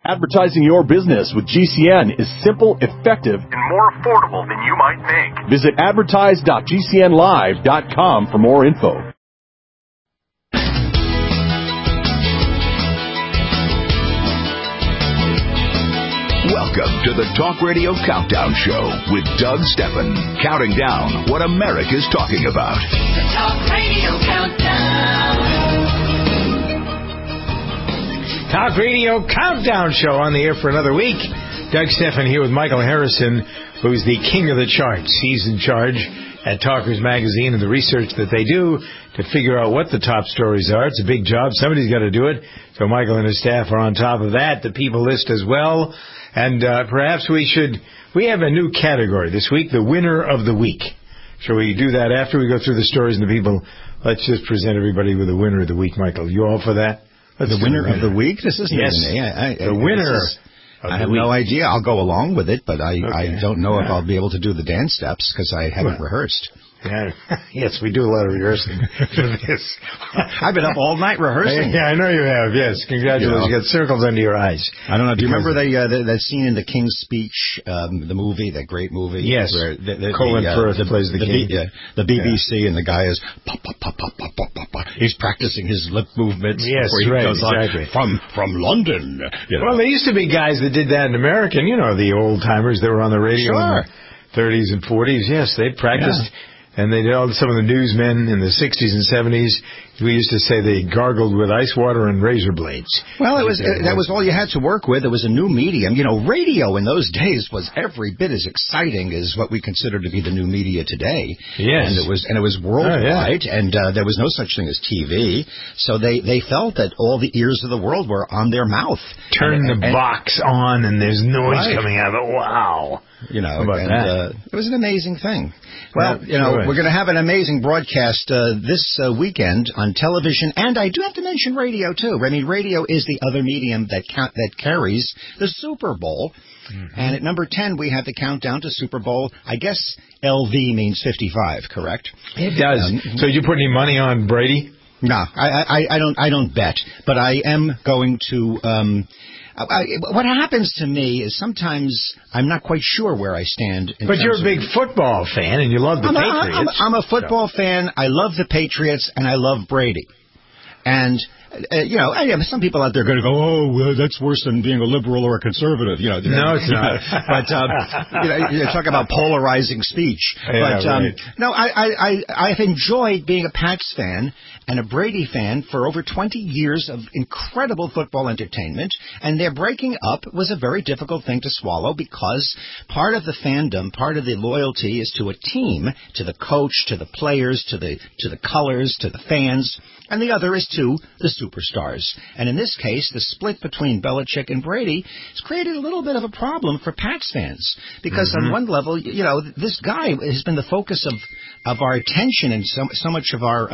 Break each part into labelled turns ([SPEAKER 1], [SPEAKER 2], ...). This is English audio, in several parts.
[SPEAKER 1] Advertising your business with GCN is simple, effective, and more affordable than you might think. Visit advertise.gcnlive.com for more info.
[SPEAKER 2] Welcome to the Talk Radio Countdown Show with Doug Steffen, counting down what America's talking about.
[SPEAKER 3] The Talk Radio Countdown.
[SPEAKER 4] Talk Radio Countdown Show on the air for another week. Doug Steffen here with Michael Harrison, who's the king of the charts. He's in charge at Talkers Magazine and the research that they do to figure out what the top stories are. It's a big job. Somebody's got to do it. So Michael and his staff are on top of that. The people list as well. And perhaps we have a new category this week, the winner of the week. Shall we do that after we go through the stories and the people? Let's just present everybody with the winner of the week, Michael. You all for that?
[SPEAKER 5] The winner of the week? This isn't
[SPEAKER 4] yes.
[SPEAKER 5] me.
[SPEAKER 4] The winner.
[SPEAKER 5] I have no idea. I'll go along with it, but I don't know if I'll be able to do the dance steps because I haven't rehearsed.
[SPEAKER 4] Yeah. Yes, we do a lot of rehearsing for this.
[SPEAKER 5] I've been up all night rehearsing.
[SPEAKER 4] Yeah, I know you have. Yes, congratulations. You got circles under your eyes.
[SPEAKER 5] I don't know. Do you remember that scene in The King's Speech, the movie, that great movie?
[SPEAKER 4] Yes.
[SPEAKER 5] Where
[SPEAKER 4] Colin Firth plays the king.
[SPEAKER 5] The BBC, and the guy is pop, pop, pop, pop, pop, pop, pop. He's practicing his lip movements.
[SPEAKER 4] Yes,
[SPEAKER 5] before he goes
[SPEAKER 4] exactly.
[SPEAKER 5] On, from London. You know.
[SPEAKER 4] Well, there used to be guys that did that in America. You know, the old timers that were on the radio in the 30s and 40s. Yes, they practiced. Yeah. And they did some of the newsmen in the 60s and 70s. We used to say they gargled with ice water and razor blades.
[SPEAKER 5] Well, that was all you had to work with. It was a new medium. You know, radio in those days was every bit as exciting as what we consider to be the new media today.
[SPEAKER 4] Yes.
[SPEAKER 5] And it was worldwide, and there was no such thing as TV. So they felt that all the ears of the world were on their mouth.
[SPEAKER 4] Turn the box on, and there's noise coming out of it. Wow.
[SPEAKER 5] You know,
[SPEAKER 4] that?
[SPEAKER 5] It was an amazing thing. Well, we're going to have an amazing broadcast this weekend on television, and I do have to mention radio, too. I mean, radio is the other medium that carries the Super Bowl. Mm-hmm. And at number 10, we have the countdown to Super Bowl. I guess LV means 55, correct?
[SPEAKER 4] It does. So did you put any money on Brady?
[SPEAKER 5] No, I don't bet, but I am going to... what happens to me is sometimes I'm not quite sure where I stand.
[SPEAKER 4] But you're a big football fan, and you love the Patriots.
[SPEAKER 5] I'm a football fan. I love the Patriots, and I love Brady. And, some people out there are going to go, well, that's worse than being a liberal or a conservative.
[SPEAKER 4] No, it's not.
[SPEAKER 5] But, you talk about polarizing speech.
[SPEAKER 4] Yeah,
[SPEAKER 5] but,
[SPEAKER 4] right.
[SPEAKER 5] No, I've enjoyed being a Pats fan and a Brady fan for over 20 years of incredible football entertainment, and their breaking up was a very difficult thing to swallow because part of the fandom, part of the loyalty is to a team, to the coach, to the players, to the colors, to the fans, and the other is to the superstars. And in this case, the split between Belichick and Brady has created a little bit of a problem for Pats fans because on one level, this guy has been the focus of our attention and so much of our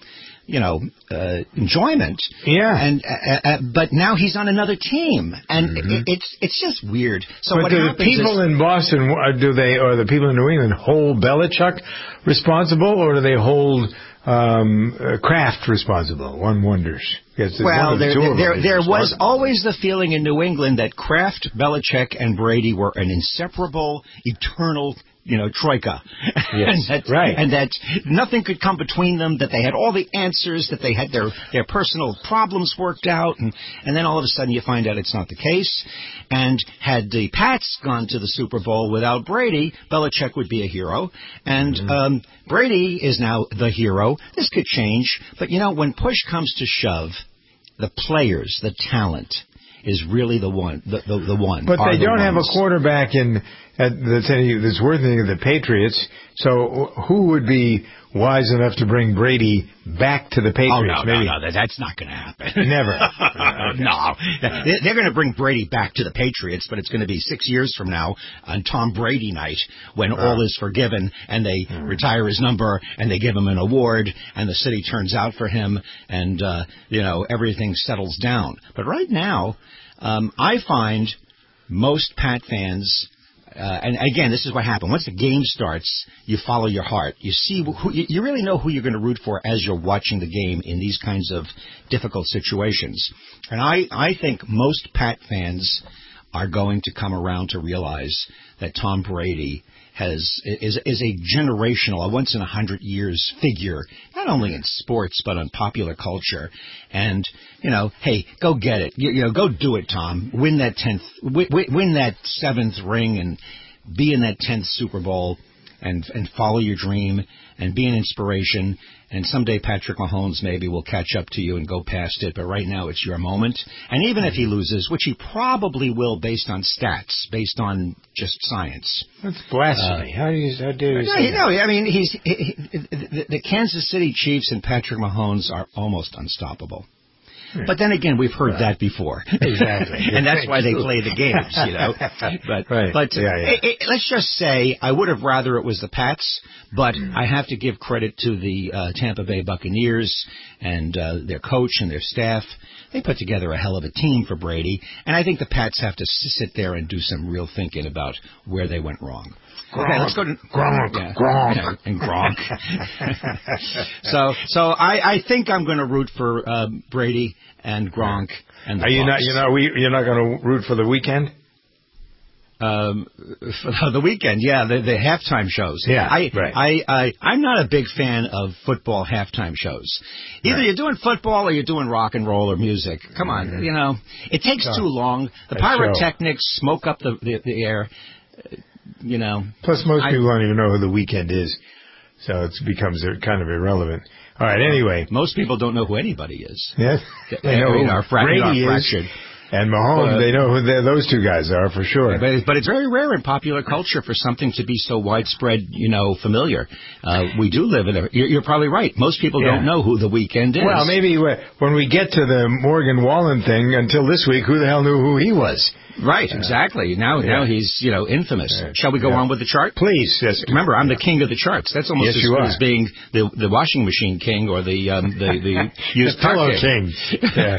[SPEAKER 5] enjoyment.
[SPEAKER 4] Yeah.
[SPEAKER 5] And but now he's on another team, and it's just weird. So
[SPEAKER 4] but
[SPEAKER 5] what
[SPEAKER 4] do the
[SPEAKER 5] happens
[SPEAKER 4] people in Boston or the people in New England hold Belichick responsible, or do they hold Kraft responsible? One wonders.
[SPEAKER 5] Well, there was always the feeling in New England that Kraft, Belichick, and Brady were an inseparable, eternal troika.
[SPEAKER 4] Yes,
[SPEAKER 5] and that nothing could come between them, that they had all the answers, that they had their personal problems worked out, and then all of a sudden you find out it's not the case. And had the Pats gone to the Super Bowl without Brady, Belichick would be a hero, and Brady is now the hero. This could change, but when push comes to shove, the players, the talent, is really the one. The one.
[SPEAKER 4] But they don't have a quarterback that's worth anything of the Patriots. So who would be wise enough to bring Brady back to the Patriots?
[SPEAKER 5] No, that's not going to happen.
[SPEAKER 4] Never.
[SPEAKER 5] No. They're going to bring Brady back to the Patriots, but it's going to be 6 years from now on Tom Brady night when all is forgiven and they retire his number and they give him an award and the city turns out for him and, everything settles down. But right now, I find most Pat fans And again, this is what happened. Once the game starts, you follow your heart. You see you really know who you're going to root for as you're watching the game in these kinds of difficult situations. And I think most Pat fans are going to come around to realize that Tom Brady is a generational, a once in 100 years figure, not only in sports but on popular culture. And hey, go get it. Go do it, Tom. Win that 7th ring and be in that 10th Super Bowl and follow your dream and be an inspiration. And someday Patrick Mahomes maybe will catch up to you and go past it. But right now it's your moment. And even if he loses, which he probably will based on stats, based on just science.
[SPEAKER 4] That's blasphemy. How dare you say that?
[SPEAKER 5] I mean, the Kansas City Chiefs and Patrick Mahomes are almost unstoppable. But then again, we've heard that before.
[SPEAKER 4] Exactly.
[SPEAKER 5] And that's why they play the games, But let's just say I would have rather it was the Pats, but I have to give credit to the Tampa Bay Buccaneers and their coach and their staff. They put together a hell of a team for Brady, and I think the Pats have to sit there and do some real thinking about where they went wrong. Okay, let's go to Gronk. And Gronk. So I think I'm going to root for Brady and Gronk and the Bucs.
[SPEAKER 4] You're not going to root for the weekend?
[SPEAKER 5] For the weekend, yeah, the halftime shows.
[SPEAKER 4] Yeah,
[SPEAKER 5] I'm not a big fan of football halftime shows. Either you're doing football or you're doing rock and roll or music. Come on, it takes too long. The pyrotechnics smoke up the air.
[SPEAKER 4] Plus, most people don't even know who the weekend is, so it becomes kind of irrelevant. All right, anyway.
[SPEAKER 5] Most people don't know who anybody is.
[SPEAKER 4] Yes. They know who Brady is. And Mahomes, they know who those two guys are for sure.
[SPEAKER 5] But it's very rare in popular culture for something to be so widespread, familiar. We do live in you're probably right. Most people don't know who the weekend is.
[SPEAKER 4] Well, maybe when we get to the Morgan Wallen thing, until this week, who the hell knew who he was?
[SPEAKER 5] Right, exactly. Now he's, infamous. Shall we go on with the chart?
[SPEAKER 4] Please. Yes.
[SPEAKER 5] Remember, I'm the king of the charts. That's almost as good as being the washing machine king or the used
[SPEAKER 4] pillow king. Yeah.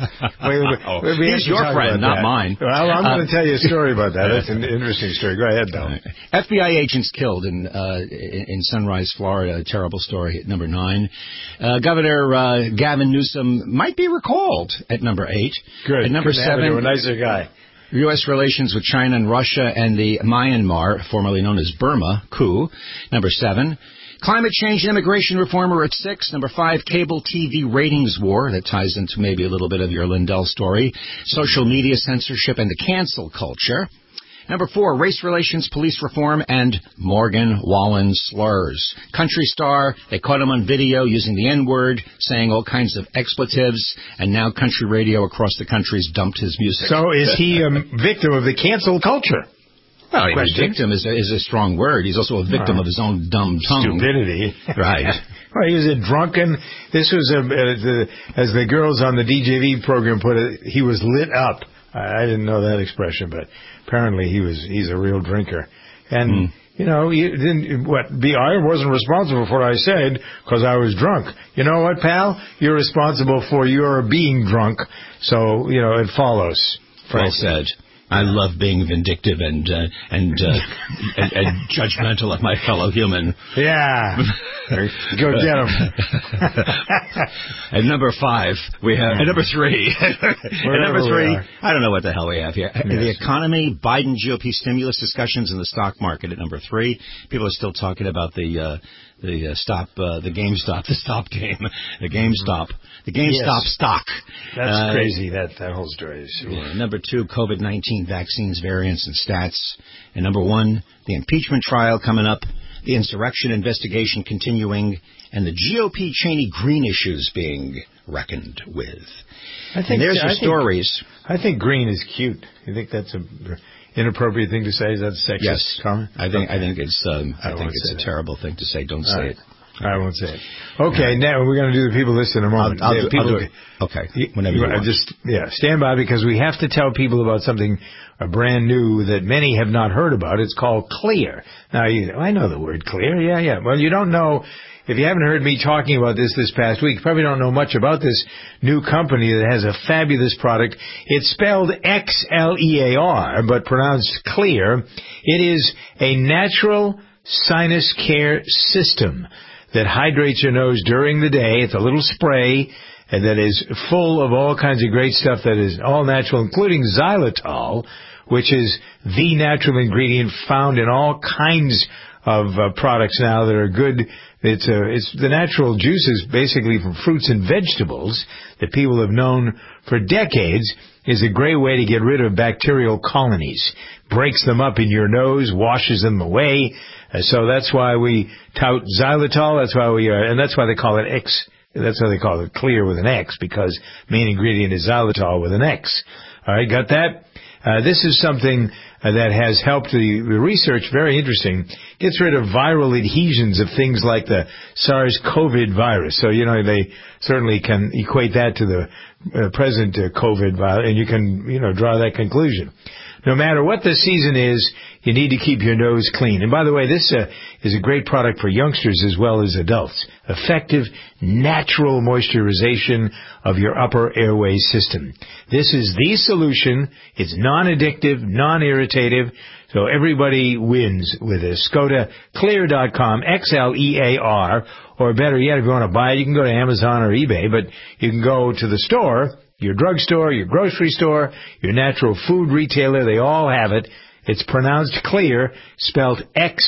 [SPEAKER 5] He's your friend, not mine.
[SPEAKER 4] Well, I'm going to tell you a story about that. That's an interesting story. Go ahead, Bill.
[SPEAKER 5] FBI agents killed in Sunrise, Florida. A terrible story at number 9. Governor Gavin Newsom might be recalled at number 8.
[SPEAKER 4] Good.
[SPEAKER 5] At number 7,
[SPEAKER 4] a nicer guy.
[SPEAKER 5] U.S. relations with China and Russia and the Myanmar, formerly known as Burma, coup. Number 7. Climate change and immigration reform are at 6. Number 5, cable TV ratings war. That ties into maybe a little bit of your Lindell story. Social media censorship and the cancel culture. Number 4, race relations, police reform, and Morgan Wallen slurs. Country star, they caught him on video using the N-word, saying all kinds of expletives, and now country radio across the country's dumped his music.
[SPEAKER 4] So is he a victim of the cancel culture?
[SPEAKER 5] Well, victim is a strong word. He's also a victim of his own dumb tongue.
[SPEAKER 4] Stupidity.
[SPEAKER 5] Right.
[SPEAKER 4] Well, he was a drunken, this was, as the girls on the DJV program put it, he was lit up. I didn't know that expression, but apparently he's a real drinker. And, I wasn't responsible for what I said because I was drunk. You know what, pal? You're responsible for your being drunk. So, it follows.
[SPEAKER 5] Well said. I love being vindictive and judgmental of my fellow human.
[SPEAKER 4] Yeah. Go get him.
[SPEAKER 5] At number 5, we have... At number 3. At number 3, I don't know what the hell we have here. Yes. The economy, Biden GOP stimulus discussions, and the stock market at number 3. People are still talking about the GameStop stock.
[SPEAKER 4] That's crazy, that whole story is.
[SPEAKER 5] Yeah. Number 2, COVID-19 vaccines, variants, and stats. And number 1, the impeachment trial coming up, the insurrection investigation continuing, and the GOP Cheney Green issues being reckoned with. Stories.
[SPEAKER 4] I think green is cute. You think that's an inappropriate thing to say? Is that a sexist comment?
[SPEAKER 5] I think it's a terrible thing to say. Don't say it.
[SPEAKER 4] I won't say it. Okay, now we're going to do the people list in a moment.
[SPEAKER 5] I'll do it. Okay, whenever you want.
[SPEAKER 4] Stand by because we have to tell people about something brand new that many have not heard about. It's called Clear. Now, I know the word Clear. Yeah. Well, you don't know if you haven't heard me talking about this past week, you probably don't know much about this new company that has a fabulous product. It's spelled Xlear, but pronounced Clear. It is a natural sinus care system that hydrates your nose during the day. It's a little spray and that is full of all kinds of great stuff that is all natural, including xylitol, which is the natural ingredient found in all kinds of products now that are good. It's the natural juices basically from fruits and vegetables that people have known for decades is a great way to get rid of bacterial colonies. Breaks them up in your nose, washes them away. So that's why we tout xylitol. That's why and that's why they call it X. That's why they call it Clear with an X, because main ingredient is xylitol with an X. All right, got that? This is something that has helped the research, very interesting, gets rid of viral adhesions of things like the SARS-CoV virus. So, they certainly can equate that to the present COVID virus, and you can, draw that conclusion. No matter what the season is, you need to keep your nose clean. And by the way, this is a great product for youngsters as well as adults. Effective, natural moisturization of your upper airway system. This is the solution. It's non-addictive, non-irritative, so everybody wins with this. Go to Xlear.com, Xlear, or better yet, if you want to buy it, you can go to Amazon or eBay, but you can go to the store, your drugstore, your grocery store, your natural food retailer, they all have it. It's pronounced Clear, spelled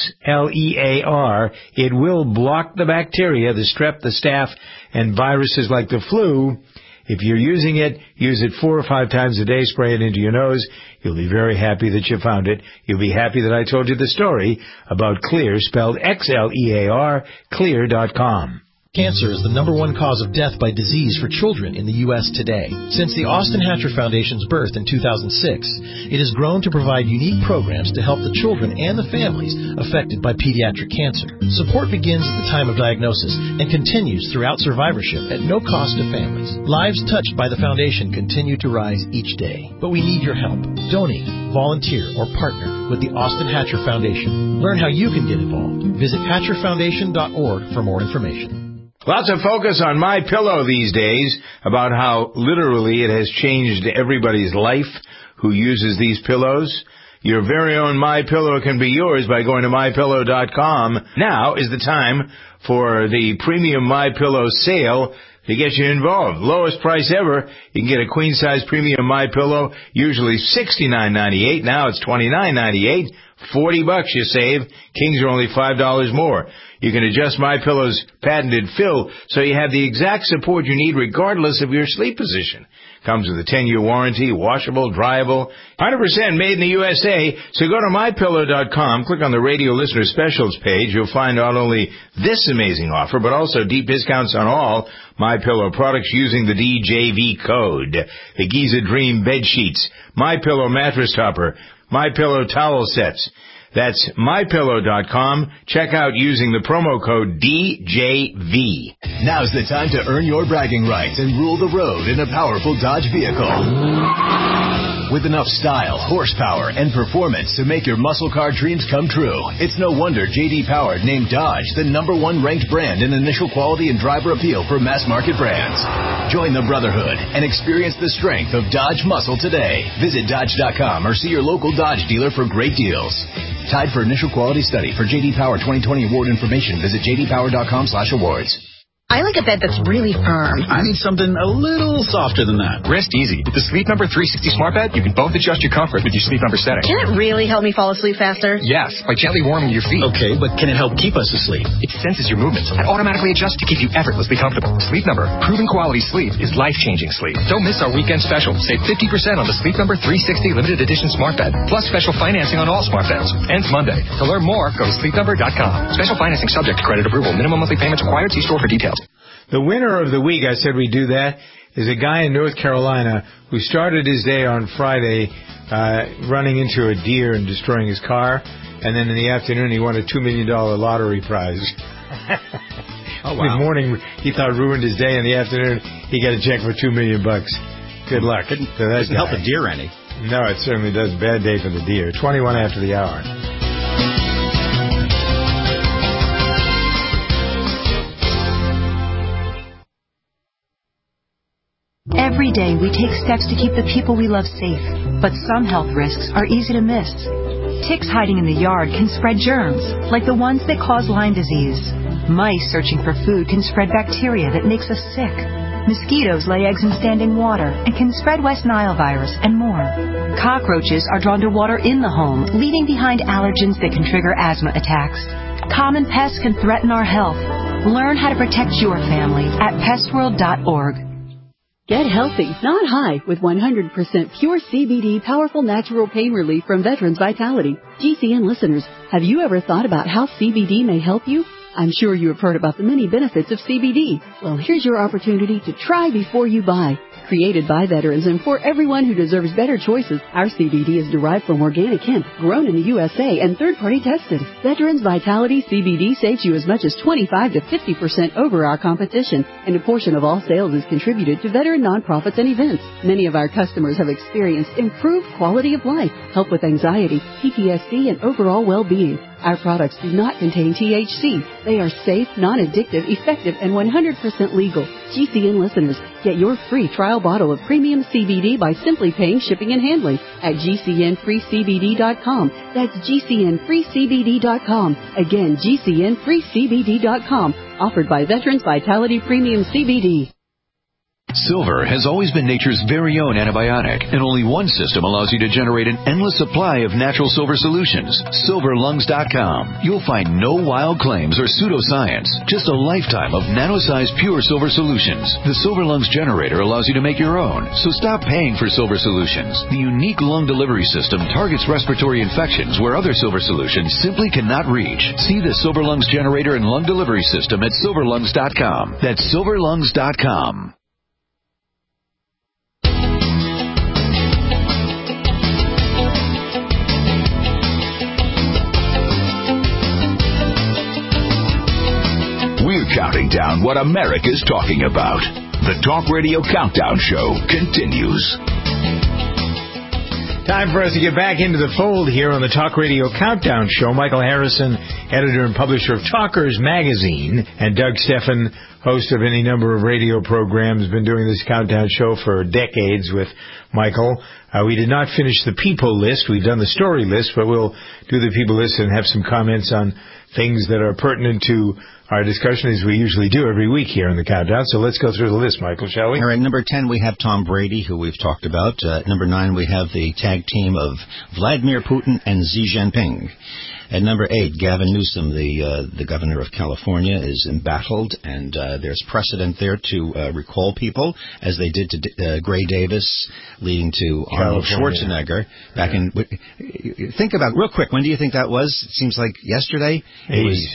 [SPEAKER 4] Xlear. It will block the bacteria, the strep, the staph, and viruses like the flu. If you're using it, use it 4 or 5 times a day, spray it into your nose. You'll be very happy that you found it. You'll be happy that I told you the story about Clear, spelled Xlear, Xlear.com.
[SPEAKER 6] Cancer is the #1 cause of death by disease for children in the U.S. today. Since the Austin Hatcher Foundation's birth in 2006, it has grown to provide unique programs to help the children and the families affected by pediatric cancer. Support begins at the time of diagnosis and continues throughout survivorship at no cost to families. Lives touched by the foundation continue to rise each day, but we need your help. Donate, volunteer, or partner with the Austin Hatcher Foundation. Learn how you can get involved. Visit HatcherFoundation.org for more information.
[SPEAKER 4] Lots of focus on MyPillow these days about how literally it has changed everybody's life who uses these pillows. Your very own MyPillow can be yours by going to MyPillow.com. Now is the time for the premium MyPillow sale to get you involved. Lowest price ever. You can get a queen-size premium MyPillow, usually $69.98. Now it's $29.98. $40 you save. Kings are only $5 more. You can adjust MyPillow's patented fill so you have the exact support you need regardless of your sleep position. Comes with a 10-year warranty, washable, dryable, 100% made in the USA. So go to MyPillow.com, click on the radio listener specials page. You'll find not only this amazing offer, but also deep discounts on all MyPillow products using the DJV code. The Giza Dream bed sheets, MyPillow mattress topper, MyPillow towel sets. That's MyPillow.com. Check out using the promo code DJV.
[SPEAKER 1] Now's the time to earn your bragging rights and rule the road in a powerful Dodge vehicle. With enough style, horsepower, and performance to make your muscle car dreams come true, it's no wonder J.D. Power named Dodge the #1 ranked brand in initial quality and driver appeal for mass market brands. Join the brotherhood and experience the strength of Dodge muscle today. Visit Dodge.com or see your local Dodge dealer for great deals. Tied for initial quality study. For J.D. Power 2020 award information, visit jdpower.com/awards.
[SPEAKER 7] I like a bed that's really firm.
[SPEAKER 8] I need something a little softer than that.
[SPEAKER 9] Rest easy. With the Sleep Number 360 Smart Bed, you can both adjust your comfort with your Sleep Number setting.
[SPEAKER 7] Can it really help me fall asleep faster?
[SPEAKER 9] Yes, by gently warming your feet.
[SPEAKER 8] Okay, but can it help keep us asleep?
[SPEAKER 9] It senses your movements and automatically adjusts to keep you effortlessly comfortable. Sleep Number. Proven quality sleep is life-changing sleep. Don't miss our weekend special. Save 50% on the Sleep Number 360 Limited Edition Smart Bed, plus special financing on all smart beds. Ends Monday. To learn more, go to sleepnumber.com. Special financing subject to credit approval. Minimum monthly payments required. See store for details.
[SPEAKER 4] The winner of the week, I said we'd do that, is a guy in North Carolina who started his day on Friday running into a deer and destroying his car, and then in the afternoon he won a $2 million lottery prize.
[SPEAKER 5] Oh, wow.
[SPEAKER 4] In the morning, he thought ruined his day. In the afternoon, he got a check for $2 million. Good luck.
[SPEAKER 5] Doesn't help the deer any.
[SPEAKER 4] No, it certainly does. Bad day for the deer. 21 after the hour.
[SPEAKER 10] Every day we take steps to keep the people we love safe, but some health risks are easy to miss. Ticks hiding in the yard can spread germs, like the ones that cause Lyme disease. Mice searching for food can spread bacteria that makes us sick. Mosquitoes lay eggs in standing water and can spread West Nile virus and more. Cockroaches are drawn to water in the home, leaving behind allergens that can trigger asthma attacks. Common pests can threaten our health. Learn how to protect your family at pestworld.org.
[SPEAKER 11] Get healthy, not high, with 100% pure CBD powerful natural pain relief from Veterans Vitality. GCN listeners, have you ever thought about how CBD may help you? I'm sure you have heard about the many benefits of CBD. Well, here's your opportunity to try before you buy. Created by veterans and for everyone who deserves better choices, our CBD is derived from organic hemp, grown in the USA and third-party tested. Veterans Vitality CBD saves you as much as 25 to 50% over our competition, and a portion of all sales is contributed to veteran nonprofits and events. Many of our customers have experienced improved quality of life, help with anxiety, PTSD, and overall well-being. Our products do not contain THC. They are safe, non-addictive, effective, and 100% legal. GCN listeners, get your free trial bottle of premium CBD by simply paying shipping and handling at GCNFreeCBD.com. That's GCNFreeCBD.com. Again, GCNFreeCBD.com. Offered by Veterans Vitality Premium CBD.
[SPEAKER 2] Silver has always been nature's very own antibiotic, and only one system allows you to generate an endless supply of natural silver solutions. SilverLungs.com. You'll find no wild claims or pseudoscience, just a lifetime of nano-sized pure silver solutions. The Silver Lungs generator allows you to make your own, so stop paying for silver solutions. The unique lung delivery system targets respiratory infections where other silver solutions simply cannot reach. See the Silver Lungs generator and lung delivery system at SilverLungs.com. That's SilverLungs.com. We're counting down what America's talking about. The Talk Radio Countdown Show continues.
[SPEAKER 4] Time for us to get back into the fold here on the Talk Radio Countdown Show. Michael Harrison, editor and publisher of Talkers Magazine, and Doug Stephan, host of any number of radio programs, been doing this countdown show for decades with Michael. We did not finish the people list. We've done the story list, but we'll do the people list and have some comments on things that are pertinent to our discussion, as we usually do every week here in the countdown. So let's go through the list, Michael, shall we?
[SPEAKER 5] All right, number 10, we have Tom Brady, who we've talked about. Number 9, we have the tag team of Vladimir Putin and Xi Jinping. At number 8, Gavin Newsom, the governor of California, is embattled, and there's precedent there to recall people, as they did to Gray Davis, leading to Arnold Schwarzenegger. Back in, think about, real quick, when do you think that was? It seems like yesterday. It was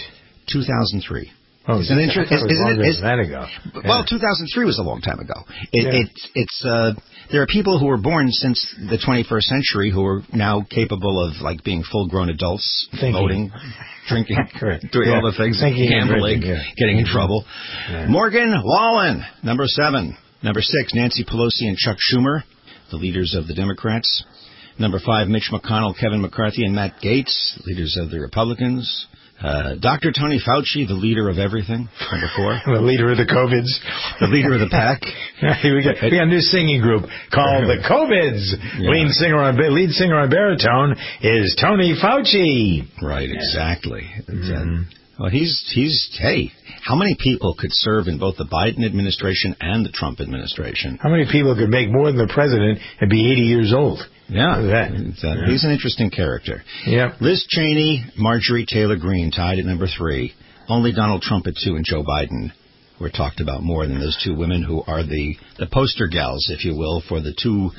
[SPEAKER 5] 2003.
[SPEAKER 4] Oh, isn't it that ago?
[SPEAKER 5] Well, 2003 was a long time ago. There are people who were born since the 21st century who are now capable of being full-grown adults, voting, drinking, doing all the things, gambling, getting in trouble. Yeah. Morgan Wallen, number 7. Number 6, Nancy Pelosi and Chuck Schumer, the leaders of the Democrats. Number 5, Mitch McConnell, Kevin McCarthy, and Matt Gaetz, leaders of the Republicans. Dr. Tony Fauci, the leader of everything, number 4.
[SPEAKER 4] The leader of the COVIDs.
[SPEAKER 5] The leader of the pack.
[SPEAKER 4] We got a new singing group called the COVIDs. Yeah. Lead singer on baritone is Tony Fauci.
[SPEAKER 5] Right, exactly. Well, hey, how many people could serve in both the Biden administration and the Trump administration?
[SPEAKER 4] How many people could make more than the president and be 80 years old?
[SPEAKER 5] Yeah, he's an interesting character.
[SPEAKER 4] Yeah.
[SPEAKER 5] Liz Cheney, Marjorie Taylor Greene tied at number 3. Only Donald Trump at 2 and Joe Biden were talked about more than those two women who are the poster gals, if you will, for the two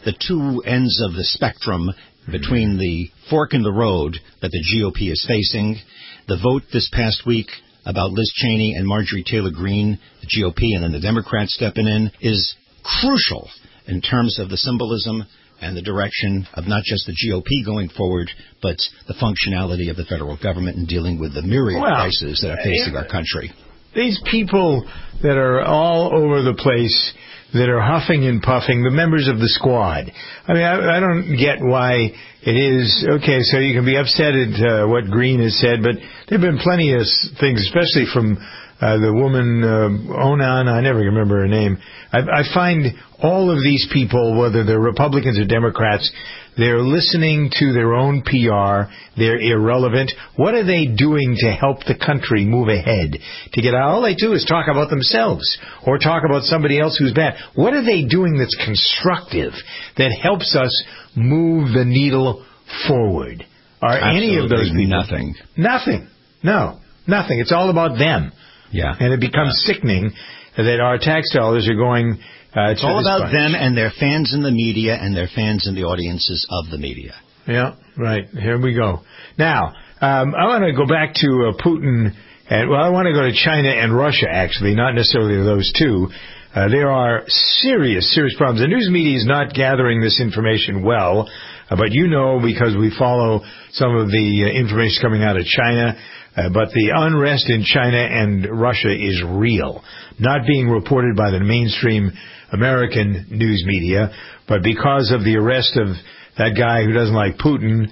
[SPEAKER 5] ends of the spectrum between the fork in the road that the GOP is facing. The vote this past week about Liz Cheney and Marjorie Taylor Greene, the GOP, and then the Democrats stepping in, is crucial in terms of the symbolism and the direction of not just the GOP going forward, but the functionality of the federal government in dealing with the myriad crises that are facing our country.
[SPEAKER 4] These people that are all over the place, that are huffing and puffing, the members of the squad. I mean, I don't get why it is, okay, so you can be upset at what Green has said, but there have been plenty of things, especially from the woman, Onan, I never remember her name. I find all of these people, whether they're Republicans or Democrats, they're listening to their own PR. They're irrelevant. What are they doing to help the country move ahead? To get out, all they do is talk about themselves or talk about somebody else who's bad. What are they doing that's constructive, that helps us move the needle forward? Are any of those people?
[SPEAKER 5] Nothing.
[SPEAKER 4] Nothing. No, nothing. It's all about them.
[SPEAKER 5] Yeah.
[SPEAKER 4] And it becomes sickening that our tax dollars are going
[SPEAKER 5] it's all about them and their fans in the media and their fans in the audiences of the media.
[SPEAKER 4] Yeah, right. Here we go. Now, I want to go back to Putin. I want to go to China and Russia, actually, not necessarily to those two. There are serious problems. The news media is not gathering this information well, but you know, because we follow some of the information coming out of China, but the unrest in China and Russia is real. Not being reported by the mainstream American news media, but because of the arrest of that guy who doesn't like Putin.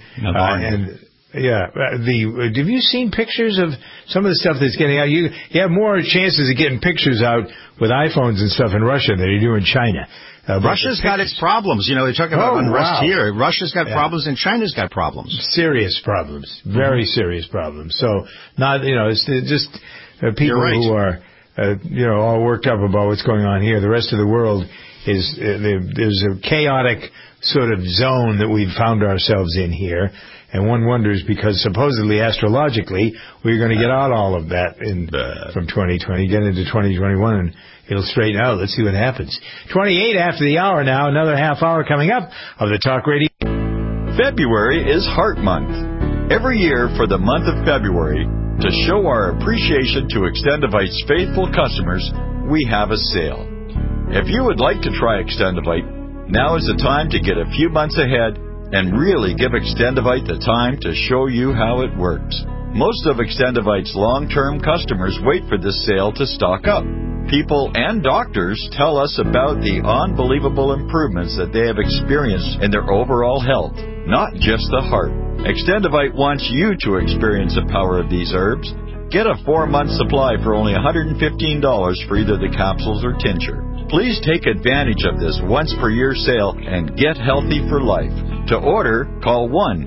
[SPEAKER 4] Have you seen pictures of some of the stuff that's getting out? You have more chances of getting pictures out with iPhones and stuff in Russia than you do in China.
[SPEAKER 5] Russia's got its problems. You know, they're talking about unrest here. Russia's got problems and China's got problems.
[SPEAKER 4] Serious problems. Very serious problems. So, it's just people who are, all worked up about what's going on here. The rest of the world is, there's a chaotic sort of zone that we've found ourselves in here. And one wonders, because supposedly, astrologically, we're going to get out all of that from 2020, get into 2021, and it'll straighten out. Let's see what happens. 28 after the hour now, another half hour coming up of the Talk Radio.
[SPEAKER 12] February is Heart Month. Every year for the month of February, to show our appreciation to Extendivite's faithful customers, we have a sale. If you would like to try Extendivite, now is the time to get a few months ahead and really give Extendivite the time to show you how it works. Most of Extendivite's long-term customers wait for this sale to stock up. People and doctors tell us about the unbelievable improvements that they have experienced in their overall health, not just the heart. Extendivite wants you to experience the power of these herbs. Get a 4-month supply for only $115 for either the capsules or tincture. Please take advantage of this once-per-year sale and get healthy for life. To order, call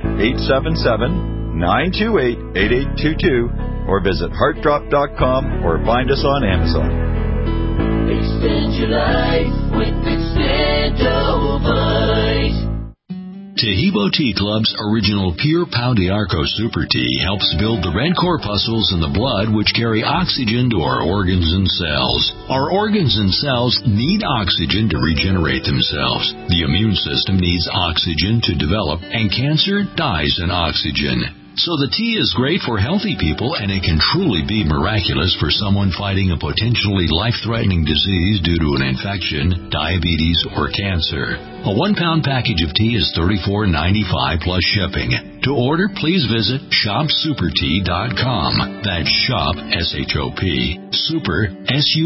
[SPEAKER 12] 1-877-928-8822 or visit heartdrop.com or find us on Amazon.
[SPEAKER 3] Extend your life with Extendivite.
[SPEAKER 2] Tahibo Tea Club's original Pure Pau d'Arco Super Tea helps build the red corpuscles in the blood which carry oxygen to our organs and cells. Our organs and cells need oxygen to regenerate themselves. The immune system needs oxygen to develop, and cancer dies in oxygen. So the tea is great for healthy people, and it can truly be miraculous for someone fighting a potentially life-threatening disease due to an infection, diabetes, or cancer. A 1-pound package of tea is $34.95 plus shipping. To order, please visit shopsupertea.com. That's shop, S-H-O-P, super,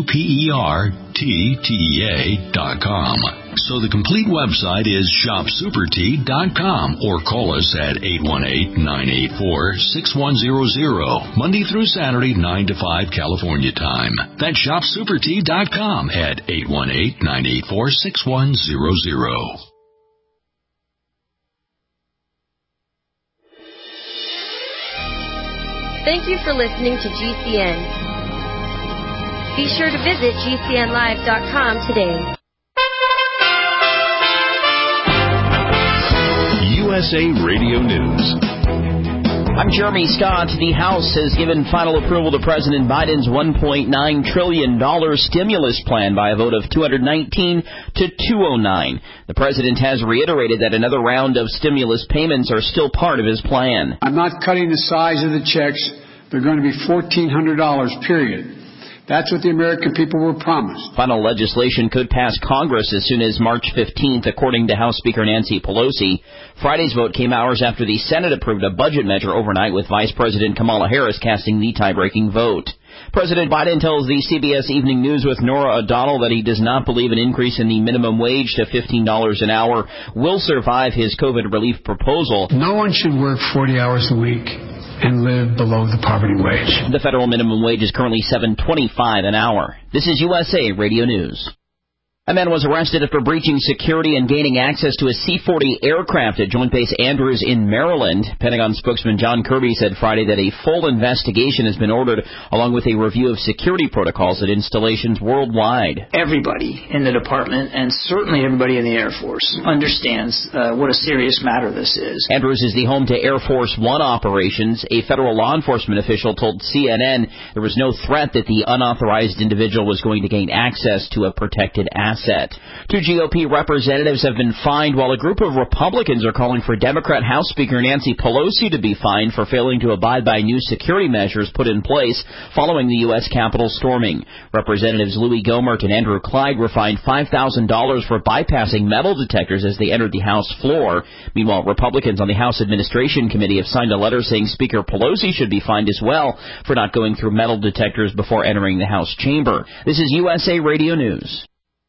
[SPEAKER 2] SUPERTEA.com. So the complete website is shopsupertea.com, or call us at 818-984-6100, Monday through Saturday, 9 to 5 California time. That's shopsupertea.com at 818-984-6100.
[SPEAKER 13] Thank you for listening to GCN. Be sure to visit GCNlive.com today.
[SPEAKER 2] USA Radio News.
[SPEAKER 14] I'm Jeremy Scott. The House has given final approval to President Biden's $1.9 trillion stimulus plan by a vote of 219 to 209. The president has reiterated that another round of stimulus payments are still part of his plan.
[SPEAKER 15] I'm not cutting the size of the checks. They're going to be $1,400, period. That's what the American people were promised.
[SPEAKER 14] Final legislation could pass Congress as soon as March 15th, according to House Speaker Nancy Pelosi. Friday's vote came hours after the Senate approved a budget measure overnight, with Vice President Kamala Harris casting the tie-breaking vote. President Biden tells the CBS Evening News with Nora O'Donnell that he does not believe an increase in the minimum wage to $15 an hour will survive his COVID relief proposal.
[SPEAKER 15] No one should work 40 hours a week and live below the poverty wage.
[SPEAKER 14] The federal minimum wage is currently $7.25 an hour. This is USA Radio News. A man was arrested after breaching security and gaining access to a C-40 aircraft at Joint Base Andrews in Maryland. Pentagon spokesman John Kirby said Friday that a full investigation has been ordered, along with a review of security protocols at installations worldwide.
[SPEAKER 16] Everybody in the department, and certainly everybody in the Air Force, understands what a serious matter this is.
[SPEAKER 14] Andrews is the home to Air Force One operations. A federal law enforcement official told CNN there was no threat that the unauthorized individual was going to gain access to a protected asset. Two GOP representatives have been fined, while a group of Republicans are calling for Democrat House Speaker Nancy Pelosi to be fined for failing to abide by new security measures put in place following the U.S. Capitol storming. Representatives Louis Gohmert and Andrew Clyde were fined $5,000 for bypassing metal detectors as they entered the House floor. Meanwhile, Republicans on the House Administration Committee have signed a letter saying Speaker Pelosi should be fined as well for not going through metal detectors before entering the House chamber. This is USA Radio News.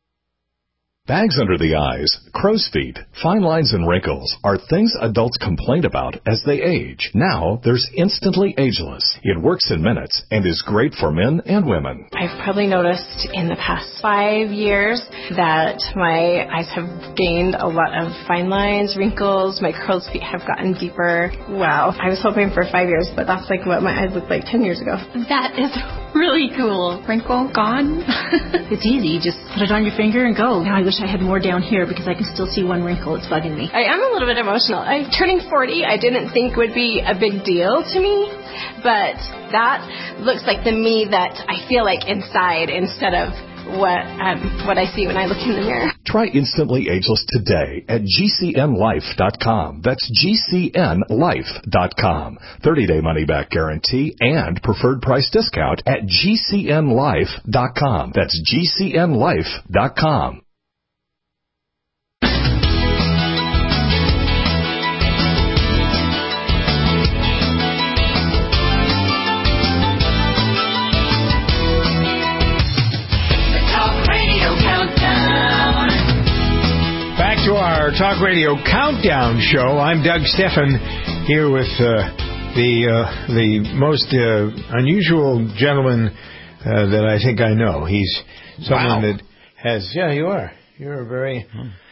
[SPEAKER 17] Bags under the eyes, crow's feet, fine lines and wrinkles are things adults complain about as they age. Now, there's Instantly Ageless. It works in minutes and is great for men and women.
[SPEAKER 18] I've probably noticed in the past 5 years that my eyes have gained a lot of fine lines, wrinkles, my crow's feet have gotten deeper. Wow. I was hoping for 5 years, but that's like what my eyes looked like 10 years ago.
[SPEAKER 19] That is really cool. Wrinkle gone. It's easy. You just put it on your finger and go. Now I wish I had more down here because I can still see one wrinkle. It's bugging me.
[SPEAKER 18] I am a little bit emotional. I'm turning 40. I didn't think would be a big deal to me, but that looks like the me that I feel like inside instead of what I see when I look in the mirror.
[SPEAKER 17] Try Instantly Ageless today at GCNLife.com. That's GCNLife.com. 30-day money-back guarantee and preferred price discount at GCNLife.com. That's GCNLife.com.
[SPEAKER 4] To our Talk Radio Countdown show. I'm Doug Stephan here with the most unusual gentleman that I think I know. He's someone that has... Yeah, you are. You're very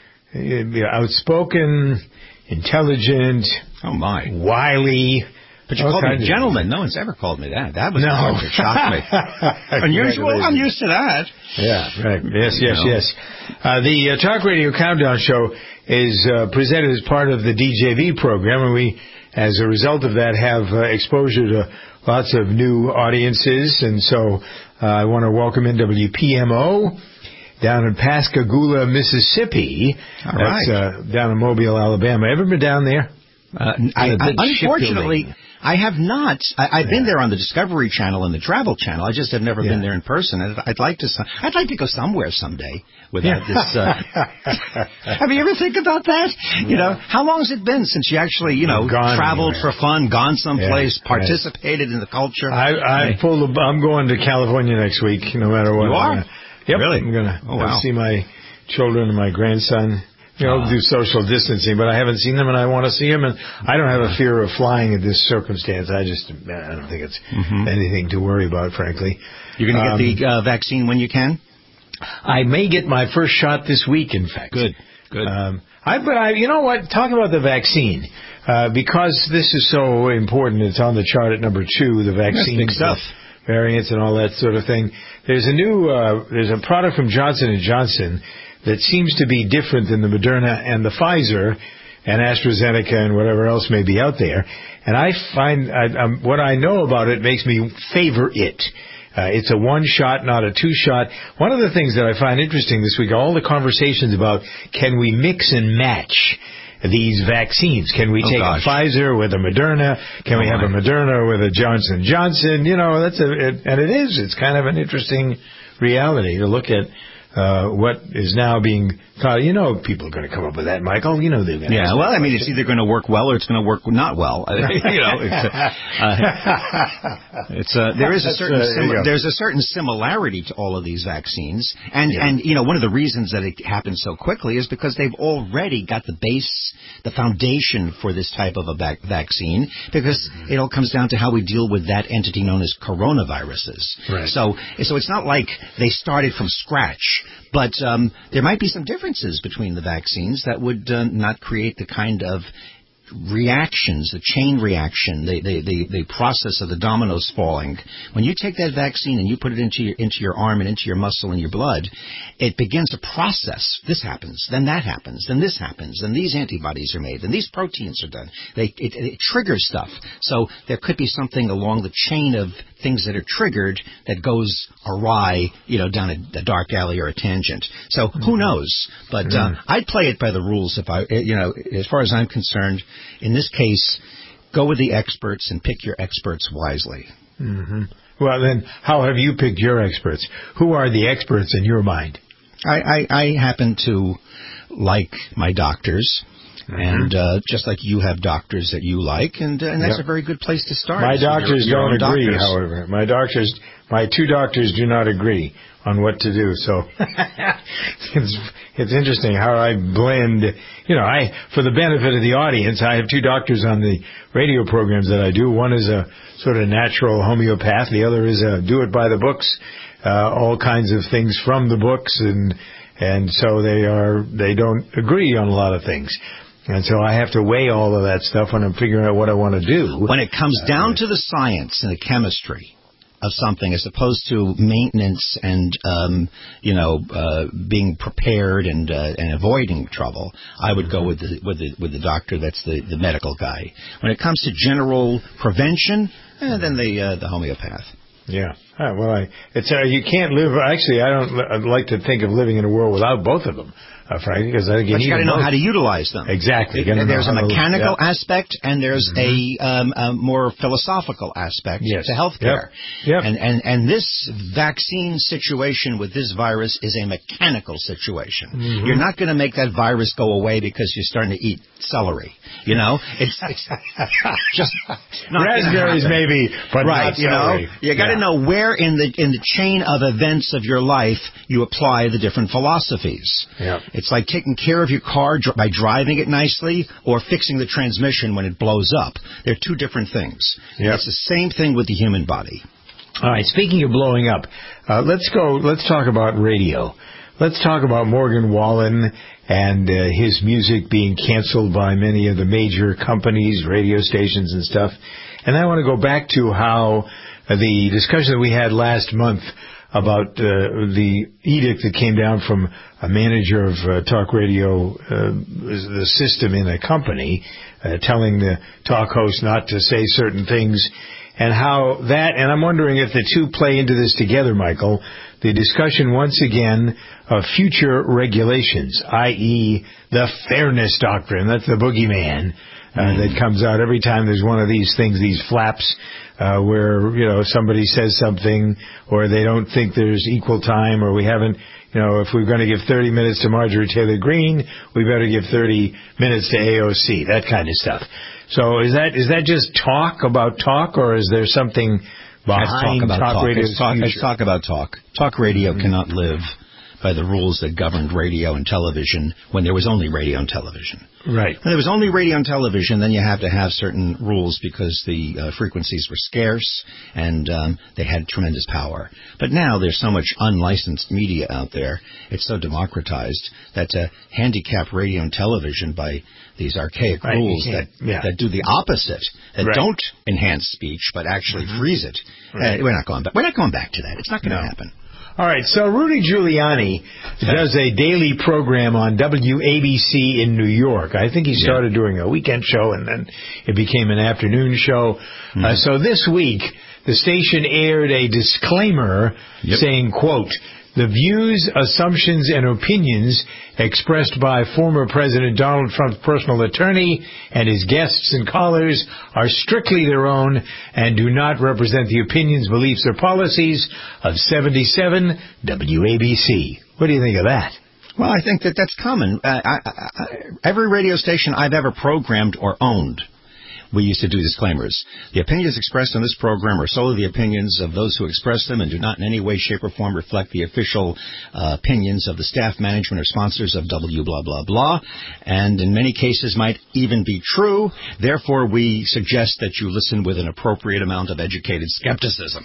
[SPEAKER 4] outspoken, intelligent, wily...
[SPEAKER 5] But you called me gentleman. No one's ever called me that. That was something that shocked me. Unusual. I'm used to that.
[SPEAKER 4] Yeah, right. Yes. The Talk Radio Countdown show is presented as part of the DJV program, and we, as a result of that, have exposure to lots of new audiences. And so I want to welcome in WPMO down in Pascagoula, Mississippi.
[SPEAKER 5] All right.
[SPEAKER 4] That's down in Mobile, Alabama. Ever been down there?
[SPEAKER 5] Unfortunately, I have not. I've been there on the Discovery Channel and the Travel Channel. I just have never been there in person. And I'd like to go somewhere someday without this. Have you ever think about that? Yeah. You know, how long has it been since you actually, traveled for fun, gone someplace, participated in the culture?
[SPEAKER 4] I'm going to California next week, no matter what.
[SPEAKER 5] You are?
[SPEAKER 4] Yep.
[SPEAKER 5] Really?
[SPEAKER 4] I'm going to see my children and my grandson. Do social distancing, but I haven't seen them, and I want to see them, and I don't have a fear of flying in this circumstance. I don't think it's anything to worry about, frankly.
[SPEAKER 5] You're going to get the vaccine when you can?
[SPEAKER 4] I may get my first shot this week, in fact.
[SPEAKER 5] Good.
[SPEAKER 4] But you know what? Talking about the vaccine, because this is so important, it's on the chart at number 2, the vaccine
[SPEAKER 5] stuff.
[SPEAKER 4] Variants and all that sort of thing. There's a product from Johnson & Johnson that seems to be different than the Moderna and the Pfizer and AstraZeneca and whatever else may be out there. And I find what I know about it makes me favor it. It's a 1-shot, not a 2-shot. One of the things that I find interesting this week, all the conversations about can we mix and match these vaccines. Can we take a Pfizer with a Moderna? Can we have a Moderna with a Johnson & Johnson? It's kind of an interesting reality to look at what is now being called, people are going to come up with that, Michael. They're going to.
[SPEAKER 5] Yeah, well, I mean, it's either going to work well or it's going to work not well. There's a certain similarity to all of these vaccines, and one of the reasons that it happens so quickly is because they've already got the foundation for this type of a vaccine, because it all comes down to how we deal with that entity known as coronaviruses.
[SPEAKER 4] Right.
[SPEAKER 5] So it's not like they started from scratch. But there might be some differences between the vaccines that would not create the kind of reactions, the chain reaction, the process of the dominoes falling. When you take that vaccine and you put it into your arm and into your muscle and your blood, it begins to process. This happens, then that happens, then this happens, then these antibodies are made, then these proteins are done. It triggers stuff. So there could be something along the chain of things that are triggered that goes awry, down a dark alley or a tangent. So who knows? But I'd play it by the rules if as far as I'm concerned. In this case, go with the experts and pick your experts wisely.
[SPEAKER 4] Mm-hmm. Well, then, how have you picked your experts? Who are the experts in your mind?
[SPEAKER 5] I happen to like my doctors. And just like you have doctors that you like, and that's a very good place to start.
[SPEAKER 4] My doctors don't agree, however. My two doctors do not agree on what to do. So it's interesting how I blend. For the benefit of the audience, I have two doctors on the radio programs that I do. One is a sort of natural homeopath. The other is a do it by the books, all kinds of things from the books, and so they don't agree on a lot of things. And so I have to weigh all of that stuff when I'm figuring out what I want to do.
[SPEAKER 5] When it comes down to the science and the chemistry of something, as opposed to maintenance and being prepared and avoiding trouble, I would go with the doctor that's the medical guy. When it comes to general prevention, then the homeopath.
[SPEAKER 4] Yeah. Well, you can't live. Actually, I'd like to think of living in a world without both of them. Frankly, because I think
[SPEAKER 5] you got to know how to utilize them.
[SPEAKER 4] Exactly.
[SPEAKER 5] There's a mechanical aspect, and there's a more philosophical aspect to healthcare.
[SPEAKER 4] Yep.
[SPEAKER 5] And this vaccine situation with this virus is a mechanical situation. Mm-hmm. You're not going to make that virus go away because you're starting to eat celery. It's just not
[SPEAKER 4] raspberries, maybe, but
[SPEAKER 5] right.
[SPEAKER 4] Not celery.
[SPEAKER 5] You got to know where in the chain of events of your life you apply the different philosophies.
[SPEAKER 4] Yeah.
[SPEAKER 5] It's like taking care of your car by driving it nicely or fixing the transmission when it blows up. They're two different things.
[SPEAKER 4] Yep.
[SPEAKER 5] It's the same thing with the human body.
[SPEAKER 4] All right, speaking of blowing up, let's talk about radio. Let's talk about Morgan Wallen and his music being canceled by many of the major companies, radio stations and stuff. And I want to go back to how the discussion that we had last month about the edict that came down from a manager of talk radio, the system in a company, telling the talk host not to say certain things, and how that, and I'm wondering if the two play into this together, Michael, the discussion once again of future regulations, i.e. the fairness doctrine. That's the boogeyman that comes out every time there's one of these things, these flaps, where, somebody says something, or they don't think there's equal time, or we haven't, if we're going to give 30 minutes to Marjorie Taylor Greene, we better give 30 minutes to AOC, that kind of stuff. So is that just talk about talk, or is there something behind talk radio's future?
[SPEAKER 5] Let's talk about talk. Talk radio cannot live by the rules that governed radio and television when there was only radio and television.
[SPEAKER 4] Right.
[SPEAKER 5] When there was only radio and television, then you have to have certain rules because the frequencies were scarce and they had tremendous power. But now there's so much unlicensed media out there, it's so democratized that to handicap radio and television by these archaic rules that do the opposite, that don't enhance speech but actually freeze it. Right. We're not going back. We're not going back to that. It's not going to happen.
[SPEAKER 4] All right, so Rudy Giuliani does a daily program on WABC in New York. I think he started doing a weekend show, and then it became an afternoon show. So this week, the station aired a disclaimer saying, quote, The views, assumptions, and opinions expressed by former President Donald Trump's personal attorney and his guests and callers are strictly their own and do not represent the opinions, beliefs, or policies of 77 WABC. What do you think of that?
[SPEAKER 5] Well, I think that's common. Every radio station I've ever programmed or owned, we used to do disclaimers. The opinions expressed on this program are solely the opinions of those who express them and do not in any way, shape, or form reflect the official opinions of the staff, management, or sponsors of W blah, blah, blah, and in many cases might even be true. Therefore, we suggest that you listen with an appropriate amount of educated skepticism.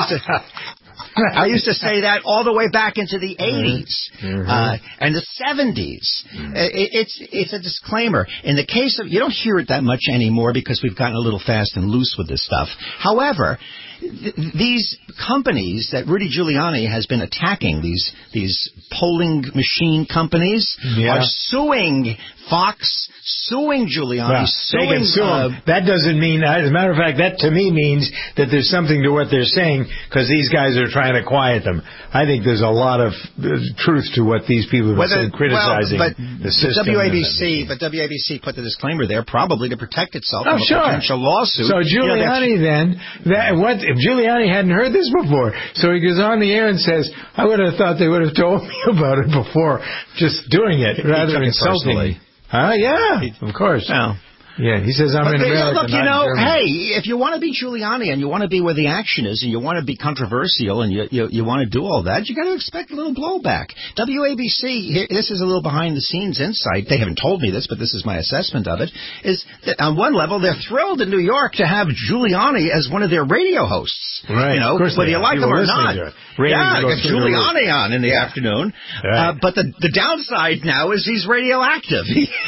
[SPEAKER 5] I used to say that all the way back into the 80s and the 70s. It's a disclaimer. In the case of, you don't hear it that much anymore because we've gotten a little fast and loose with this stuff. However, these companies that Rudy Giuliani has been attacking, these polling machine companies, are suing Fox, suing Giuliani,
[SPEAKER 4] they can sue him. That doesn't mean, as a matter of fact, that to me means that there's something to what they're saying because these guys are trying to quiet them. I think there's a lot of truth to what these people have said criticizing the system.
[SPEAKER 5] WABC put the disclaimer there probably to protect itself from a potential lawsuit.
[SPEAKER 4] So Giuliani if Giuliani hadn't heard this before, so he goes on the air and says, I would have thought they would have told me about it before just doing it rather than insulting me. Yeah, of course. Yeah, he says I'm in America.
[SPEAKER 5] Look, hey, if you want to be Giuliani and you want to be where the action is and you want to be controversial and you want to do all that, you got to expect a little blowback. WABC, this is a little behind-the-scenes insight. They haven't told me this, but this is my assessment of it, is that on one level, they're thrilled in New York to have Giuliani as one of their radio hosts.
[SPEAKER 4] Right.
[SPEAKER 5] Whether you like them or not. Got Giuliani on in the afternoon.
[SPEAKER 4] Right.
[SPEAKER 5] But the downside now is he's radioactive.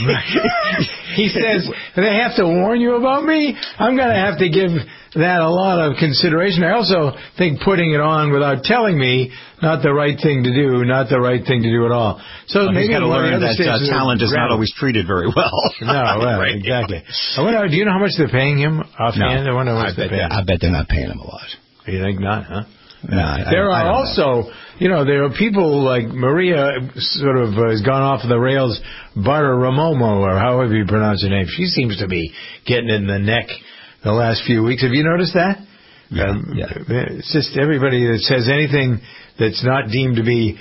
[SPEAKER 4] He says, they have to warn you about me? I'm going to have to give that a lot of consideration. I also think putting it on without telling me, not the right thing to do, not the right thing to do at all. So maybe
[SPEAKER 5] he's got to learn that talent is not always treated very well.
[SPEAKER 4] No, exactly. Do you know how much they're paying him offhand?
[SPEAKER 5] No, I bet they're not paying him a lot.
[SPEAKER 4] You think not, huh?
[SPEAKER 5] No,
[SPEAKER 4] there are also, there are people like Maria sort of has gone off the rails, Bartiromo, or however you pronounce her name. She seems to be getting in the neck the last few weeks. Have you noticed that?
[SPEAKER 5] Yeah.
[SPEAKER 4] It's just everybody that says anything that's not deemed to be,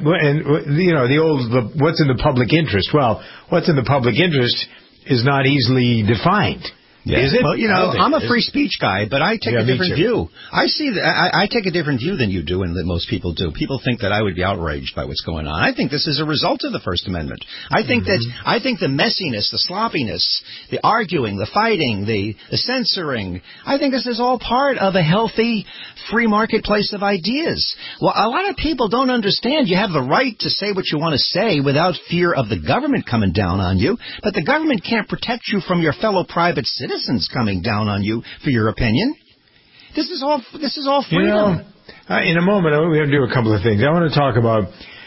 [SPEAKER 4] what's in the public interest? Well, what's in the public interest is not easily defined.
[SPEAKER 5] Yeah.
[SPEAKER 4] Is it?
[SPEAKER 5] Well, I'm a free speech guy, but I take a different view. I see that I take a different view than you do and that most people do. People think that I would be outraged by what's going on. I think this is a result of the First Amendment. I think the messiness, the sloppiness, the arguing, the fighting, the censoring, I think this is all part of a healthy free marketplace of ideas. Well, a lot of people don't understand you have the right to say what you want to say without fear of the government coming down on you, but the government can't protect you from your fellow private citizens coming down on you for your opinion. This is all freedom.
[SPEAKER 4] In a moment, we're going to do a couple of things. I want to talk about,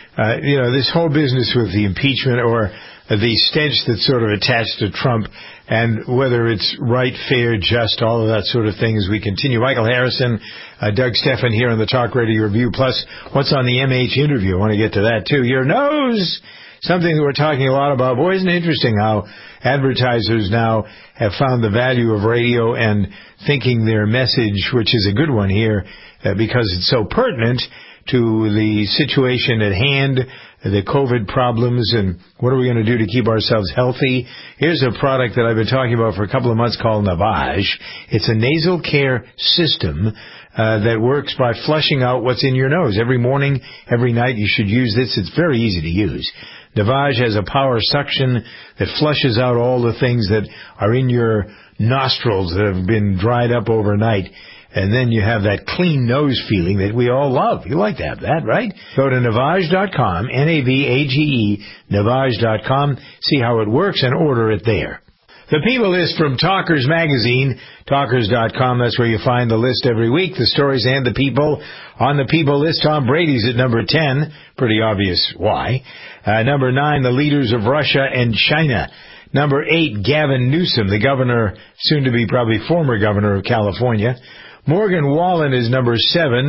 [SPEAKER 4] this whole business with the impeachment or the stench that's sort of attached to Trump and whether it's right, fair, just, all of that sort of thing as we continue. Michael Harrison, Doug Stephan here on the Talk Radio Review, plus what's on the MH interview. I want to get to that, too. Your nose! Something that we're talking a lot about. Boy, isn't it interesting how advertisers now have found the value of radio and thinking their message, which is a good one here, because it's so pertinent to the situation at hand, the COVID problems, and what are we going to do to keep ourselves healthy. Here's a product that I've been talking about for a couple of months called Navage. It's a nasal care system that works by flushing out what's in your nose. Every morning, every night, you should use this. It's very easy to use. Navage has a power suction that flushes out all the things that are in your nostrils that have been dried up overnight. And then you have that clean nose feeling that we all love. You like to have that, right? Go to Navage.com, Navage, Navage.com, see how it works, and order it there. The People List from Talkers Magazine, Talkers.com. That's where you find the list every week, the stories and the people. On the People List, Tom Brady's at number 10. Pretty obvious why. Number 9, the leaders of Russia and China. Number 8, Gavin Newsom, the governor, soon to be probably former governor of California. Morgan Wallen is number 7.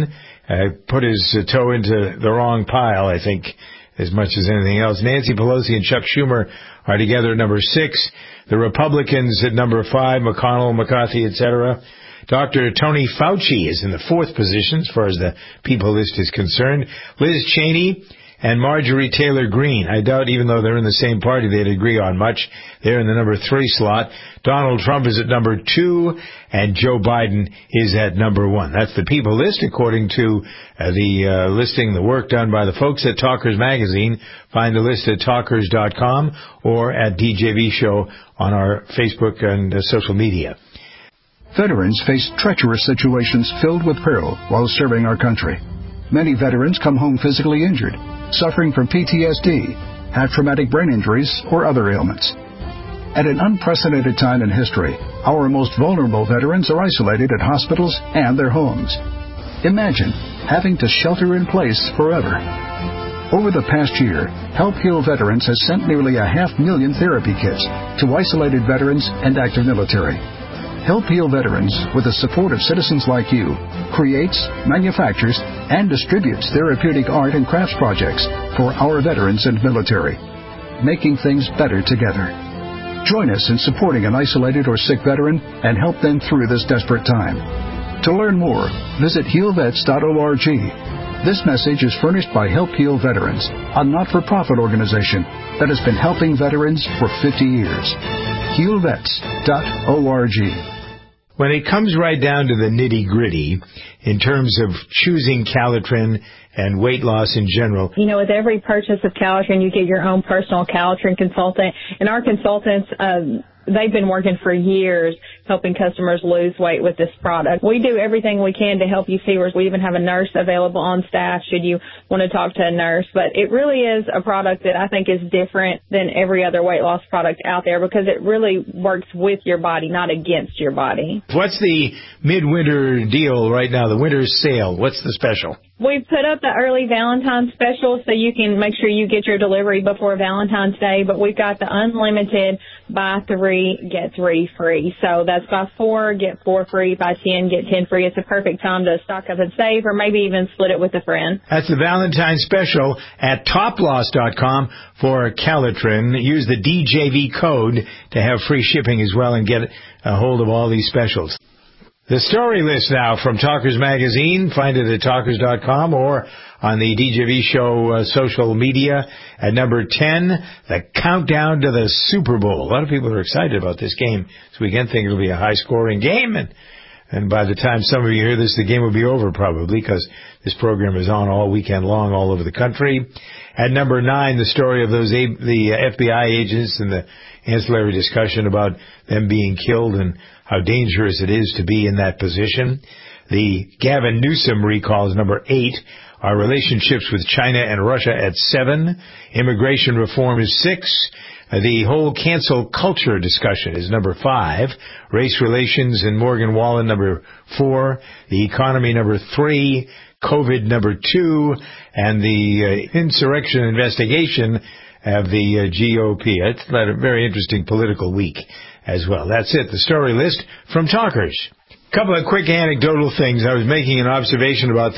[SPEAKER 4] put his toe into the wrong pile, I think, as much as anything else. Nancy Pelosi and Chuck Schumer are together at number 6. The Republicans at number 5, McConnell, McCarthy, etc. Dr. Tony Fauci is in the 4th position as far as the people list is concerned. Liz Cheney and Marjorie Taylor Greene. I doubt, even though they're in the same party, they'd agree on much. They're in the number 3 slot. Donald Trump is at number 2, and Joe Biden is at number 1. That's the people list, according to the listing, the work done by the folks at Talkers Magazine. Find the list at talkers.com or at DJV Show on our Facebook and social media.
[SPEAKER 20] Veterans face treacherous situations filled with peril while serving our country. Many veterans come home physically injured, suffering from PTSD, have traumatic brain injuries, or other ailments. At an unprecedented time in history, our most vulnerable veterans are isolated at hospitals and their homes. Imagine having to shelter in place forever. Over the past year, Help Heal Veterans has sent nearly 500,000 therapy kits to isolated veterans and active military. Help Heal Veterans, with the support of citizens like you, creates, manufactures, and distributes therapeutic art and crafts projects for our veterans and military, making things better together. Join us in supporting an isolated or sick veteran and help them through this desperate time. To learn more, visit healvets.org. This message is furnished by Help Heal Veterans, a not-for-profit organization that has been helping veterans for 50 years. healvets.org.
[SPEAKER 4] When it comes right down to the nitty-gritty, in terms of choosing Calitrin and weight loss in general.
[SPEAKER 21] You know, with every purchase of Calitrin, you get your own personal Calitrin consultant. And our consultants, they've been working for years helping customers lose weight with this product. We do everything we can to help you see where we even have a nurse available on staff should you want to talk to a nurse. But it really is a product that I think is different than every other weight loss product out there because it really works with your body, not against your body.
[SPEAKER 4] What's the midwinter deal right now, the winter sale? What's the special?
[SPEAKER 21] We've put up the early Valentine's special so you can make sure you get your delivery before Valentine's Day, but we've got the unlimited buy 3, get 3 free. So that's buy 4, get 4 free, buy 10, get 10 free. It's a perfect time to stock up and save or maybe even split it with a friend.
[SPEAKER 4] That's the Valentine's special at toploss.com for Calitrin. Use the DJV code to have free shipping as well and get a hold of all these specials. The story list now from Talkers Magazine. Find it at talkers.com or on the DJV Show social media. At number 10, the countdown to the Super Bowl. A lot of people are excited about this game this weekend, think it'll be a high-scoring game. And by the time some of you hear this, the game will be over probably because this program is on all weekend long all over the country. At number 9, the story of the FBI agents and the ancillary discussion about them being killed and how dangerous it is to be in that position. The Gavin Newsom recall is number 8. Our relationships with China and Russia at 7. Immigration reform is 6. The whole cancel culture discussion is number 5. Race relations and Morgan Wallen, number 4. The economy, number 3. COVID, number 2. And the insurrection investigation of the GOP. It's a very interesting political week as well. That's it, the story list from Talkers. A couple of quick anecdotal things. I was making an observation about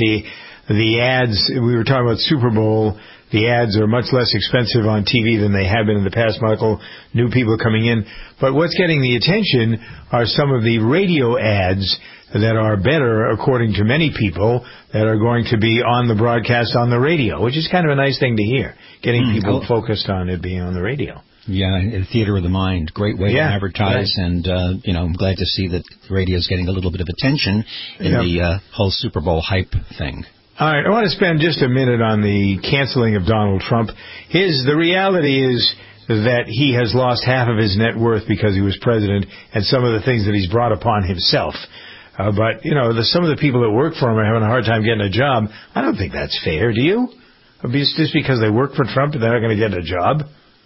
[SPEAKER 4] the ads. We were talking about Super Bowl. The ads are much less expensive on TV than they have been in the past, Michael. New people coming in. But what's getting the attention are some of the radio ads that are better, according to many people, that are going to be on the broadcast on the radio, which is kind of a nice thing to hear, getting people focused on it being on the radio.
[SPEAKER 5] Yeah, theater of the mind. Great way to advertise, right. And, I'm glad to see that the radio's getting a little bit of attention in the whole Super Bowl hype thing.
[SPEAKER 4] All right, I want to spend just a minute on the canceling of Donald Trump. The reality is that he has lost half of his net worth because he was president and some of the things that he's brought upon himself. But, some of the people that work for him are having a hard time getting a job. I don't think that's fair, do you? Just because they work for Trump, they're not going to get a job?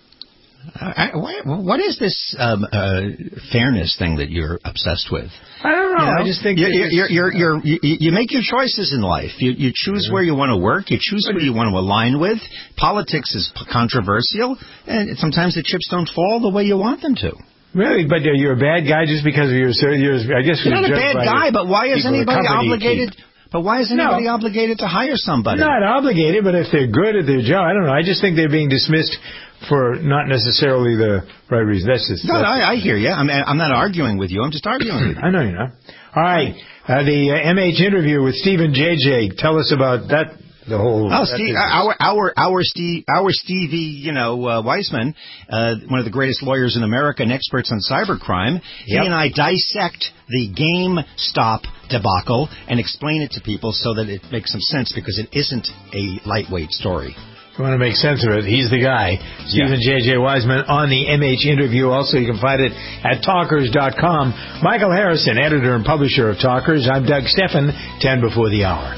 [SPEAKER 5] What is this fairness thing that you're obsessed with?
[SPEAKER 4] I don't know. I just think
[SPEAKER 5] you make your choices in life. You choose where you want to work. You choose who you want to align with. Politics is controversial, and sometimes the chips don't fall the way you want them to.
[SPEAKER 4] Really? But you're a bad guy just because of your I guess
[SPEAKER 5] you're not a bad guy, but why is anybody obligated? But why is anybody obligated to hire somebody?
[SPEAKER 4] Not obligated, but if they're good at their job, I don't know. I just think they're being dismissed for not necessarily the right reason.
[SPEAKER 5] I hear you. I'm not arguing with you. I'm just arguing with you.
[SPEAKER 4] I know you're not. All right. The MH interview with Stephen JJ. Tell us about that. The whole.
[SPEAKER 5] Oh, Steve, our Stevie, Weisman, one of the greatest lawyers in America and experts on cybercrime. He and I dissect the GameStop debacle and explain it to people so that it makes some sense, because it isn't a lightweight story.
[SPEAKER 4] If you want to make sense of it, he's the guy. Stephen J.J. Wiseman on the MH interview. Also, you can find it at Talkers.com. Michael Harrison, editor and publisher of Talkers. I'm Doug Steffen, 10 before the hour.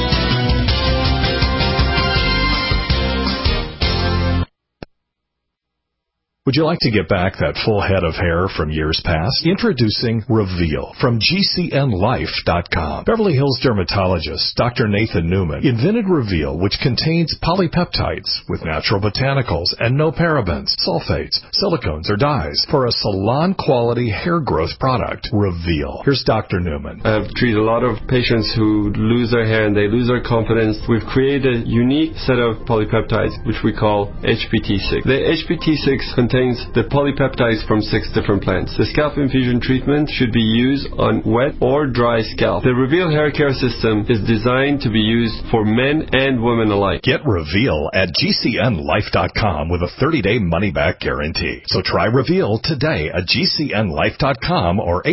[SPEAKER 17] Would you like to get back that full head of hair from years past? Introducing Reveal from GCNLife.com. Beverly Hills dermatologist Dr. Nathan Newman invented Reveal, which contains polypeptides with natural botanicals and no parabens, sulfates, silicones, or dyes for a salon-quality hair growth product. Reveal. Here's Dr. Newman.
[SPEAKER 6] I've treated a lot of patients who lose their hair and they lose their confidence. We've created a unique set of polypeptides, which we call HPT6. The HPT6 contains the polypeptides from 6 different plants. The scalp infusion treatment should be used on wet or dry scalp. The Reveal hair care system is designed to be used for men and women alike.
[SPEAKER 17] Get Reveal at GCNLife.com with a 30-day money-back guarantee. So try Reveal today at GCNLife.com or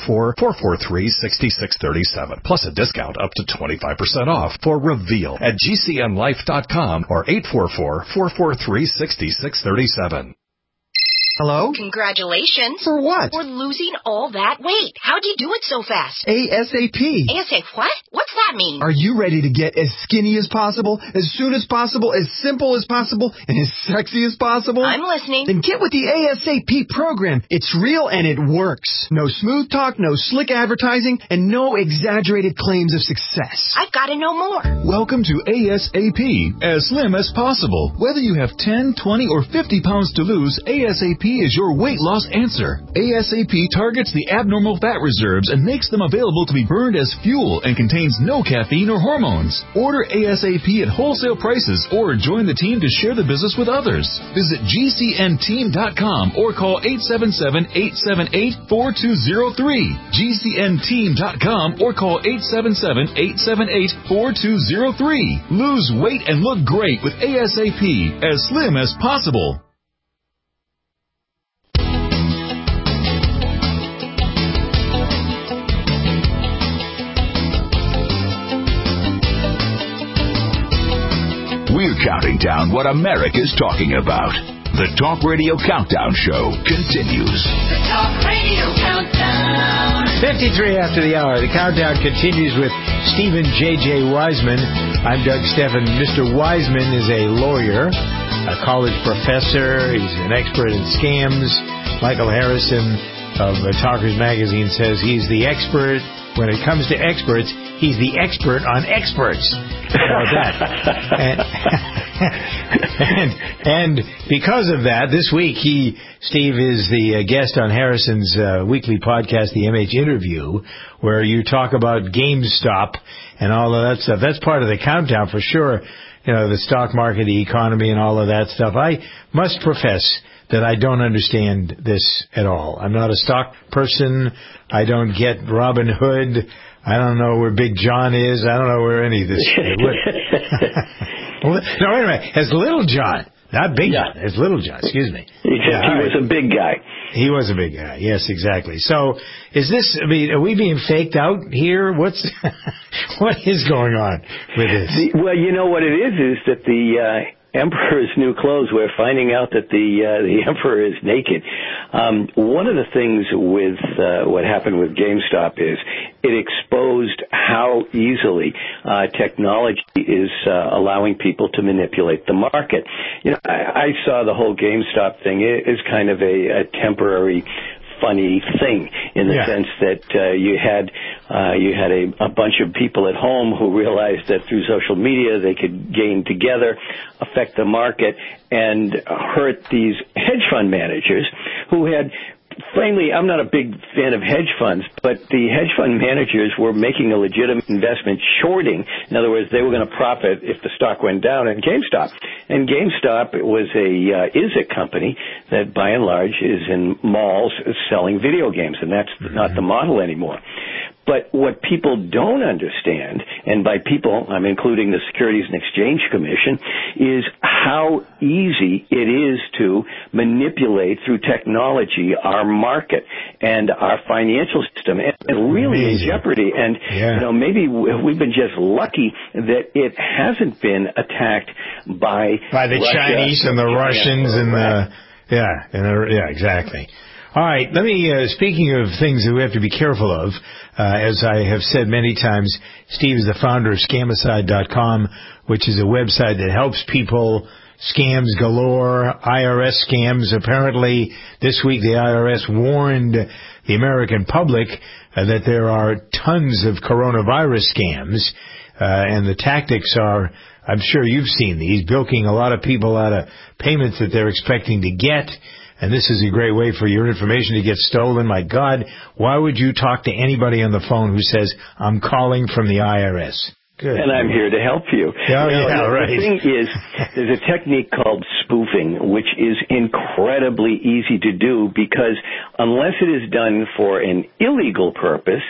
[SPEAKER 17] 844-443-6637. Plus a discount up to 25% off for Reveal at GCNLife.com or 844-443-6637.
[SPEAKER 22] Hello?
[SPEAKER 23] Congratulations.
[SPEAKER 22] For what?
[SPEAKER 23] For losing all that weight. How'd you do it so fast?
[SPEAKER 22] ASAP.
[SPEAKER 23] ASAP what? What's that mean?
[SPEAKER 22] Are you ready to get as skinny as possible, as soon as possible, as simple as possible, and as sexy as possible?
[SPEAKER 23] I'm listening.
[SPEAKER 22] Then get with the ASAP program. It's real and it works. No smooth talk, no slick advertising, and no exaggerated claims of success.
[SPEAKER 23] I've got to know more.
[SPEAKER 24] Welcome to ASAP, as slim as possible. Whether you have 10, 20, or 50 pounds to lose, ASAP is your weight loss answer. ASAP targets the abnormal fat reserves and makes them available to be burned as fuel and contains no caffeine or hormones. Order ASAP at wholesale prices or join the team to share the business with others. Visit GCNteam.com or call 877-878-4203. GCNteam.com or call 877-878-4203. Lose weight and look great with ASAP, as slim as possible.
[SPEAKER 2] We're counting down what America's talking about. The Talk Radio Countdown Show continues.
[SPEAKER 3] The Talk Radio Countdown.
[SPEAKER 4] 53 after the hour. The countdown continues with Stephen J.J. Wiseman. I'm Doug Steffen. Mr. Wiseman is a lawyer, a college professor. He's an expert in scams. Michael Harrison of Talkers Magazine says he's the expert. When it comes to experts, he's the expert on experts. How about that? and because of that, this week Steve is the guest on Harrison's weekly podcast, the MH Interview, where you talk about GameStop and all of that stuff. That's part of the countdown for sure. You know, the stock market, the economy, and all of that stuff. I must profess that I don't understand this at all. I'm not a stock person. I don't get Robin Hood. I don't know where Big John is. I don't know where any of this is. No, wait a minute. As Little John. Not Big John. As Little John. Excuse me.
[SPEAKER 25] Except he was a big guy.
[SPEAKER 4] He was a big guy. Yes, exactly. So is this, I mean, are we being faked out here? What is going on with this?
[SPEAKER 25] Well, you know what it is that the Emperor's new clothes, we're finding out that the Emperor is naked. One of the things with what happened with GameStop is it exposed how easily technology is allowing people to manipulate the market. You know, I saw the whole GameStop thing as kind of a temporary funny thing in the sense that you had a bunch of people at home who realized that through social media they could gain together, affect the market, and hurt these hedge fund managers who had frankly, I'm not a big fan of hedge funds, but the hedge fund managers were making a legitimate investment shorting. In other words, they were going to profit if the stock went down in GameStop. And GameStop is a company that, by and large, is in malls selling video games, and that's not the model anymore. But what people don't understand, and by people I'm including the Securities and Exchange Commission, is how easy it is to manipulate through technology our market and our financial system, and really in jeopardy. And maybe we've been just lucky that it hasn't been attacked by
[SPEAKER 4] the
[SPEAKER 25] Russia,
[SPEAKER 4] Chinese and the Russians and exactly. All right, let me, speaking of things that we have to be careful of, as I have said many times, Steve is the founder of Scamicide.com, which is a website that helps people, scams galore, IRS scams. Apparently, this week the IRS warned the American public that there are tons of coronavirus scams, and the tactics are, I'm sure you've seen these, bilking a lot of people out of payments that they're expecting to get. And this is a great way for your information to get stolen. My God, why would you talk to anybody on the phone who says, I'm calling from the IRS? Good.
[SPEAKER 25] And I'm here to help you.
[SPEAKER 4] Right.
[SPEAKER 25] The thing is, there's a technique called spoofing, which is incredibly easy to do because unless it is done for an illegal purpose,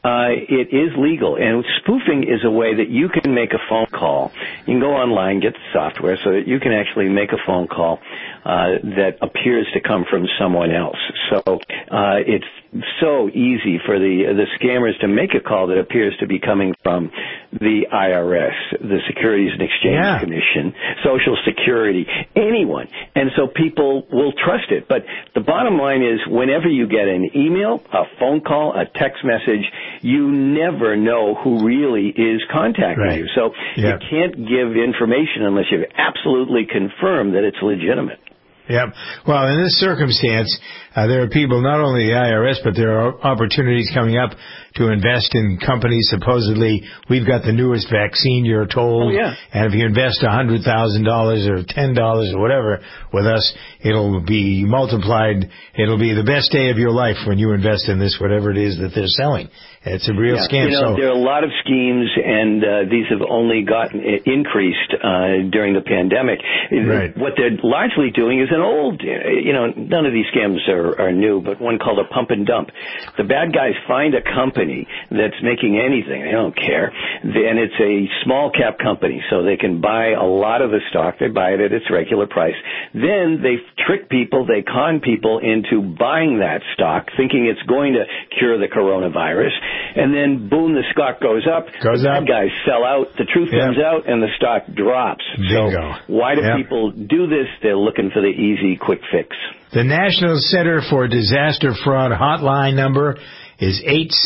[SPEAKER 25] it is legal. And spoofing is a way that you can make a phone call. You can go online, get the software, so that you can actually make a phone call that appears to come from someone else. So it's so easy for the scammers to make a call that appears to be coming from the IRS, the Securities and Exchange Commission, Social Security, anyone. And so people will trust it. But the bottom line is whenever you get an email, a phone call, a text message, you never know who really is contacting you. So you can't give information unless you've absolutely confirmed that it's legitimate.
[SPEAKER 4] Yep. Well, in this circumstance, there are people, not only the IRS, but there are opportunities coming up to invest in companies. Supposedly, we've got the newest vaccine, you're told. And if you invest $100,000 or $10 or whatever with us, it'll be multiplied. It'll be the best day of your life when you invest in this, whatever it is that they're selling. It's a real scam.
[SPEAKER 25] There are a lot of schemes, and these have only gotten increased during the pandemic. What they're largely doing is an old, none of these scams are new, but one called a pump and dump. The bad guys find a company that's making anything. They don't care. And it's a small cap company, so they can buy a lot of the stock. They buy it at its regular price. Then they trick people, they con people into buying that stock, thinking it's going to cure the coronavirus. And then, boom, the stock goes up. The bad guys sell out. The truth comes out, and the stock drops.
[SPEAKER 4] Bingo.
[SPEAKER 25] So why do people do this? They're looking for the easy, quick fix.
[SPEAKER 4] The National Center for Disaster Fraud hotline number is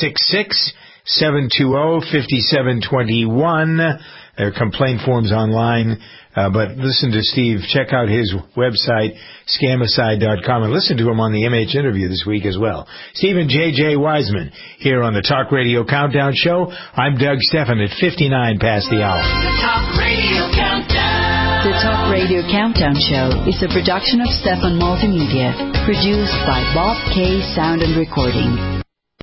[SPEAKER 4] 866-720-5721. There are complaint forms online. But listen to Steve. Check out his website, Scamicide.com, and listen to him on the MH interview this week as well. Stephen J.J. Wiseman here on the Talk Radio Countdown Show. I'm Doug Stephan at 59 past the hour.
[SPEAKER 3] The Talk Radio Countdown.
[SPEAKER 11] The Talk Radio Countdown Show is a production of Stephan Multimedia, produced by Bob K. Sound and Recording.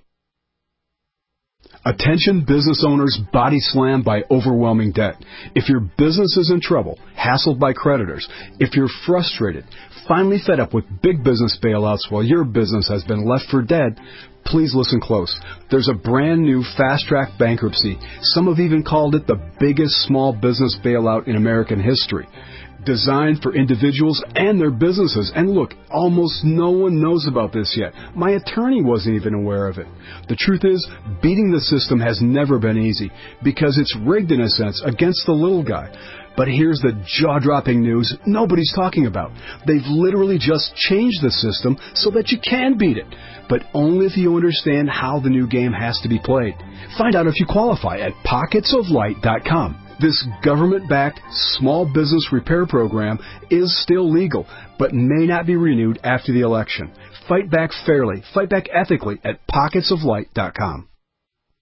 [SPEAKER 1] Attention business owners body slammed by overwhelming debt. If your business is in trouble, hassled by creditors, if you're frustrated, finally fed up with big business bailouts while your business has been left for dead, please listen close. There's a brand new fast-track bankruptcy. Some have even called it the biggest small business bailout in American history. Designed for individuals and their businesses. And look, almost no one knows about this yet. My attorney wasn't even aware of it. The truth is, beating the system has never been easy because it's rigged in a sense against the little guy. But here's the jaw-dropping news nobody's talking about. They've literally just changed the system so that you can beat it, but only if you understand how the new game has to be played. Find out if you qualify at pocketsoflight.com. This government-backed small business repair program is still legal, but may not be renewed after the election. Fight back fairly, fight back ethically at pocketsoflight.com.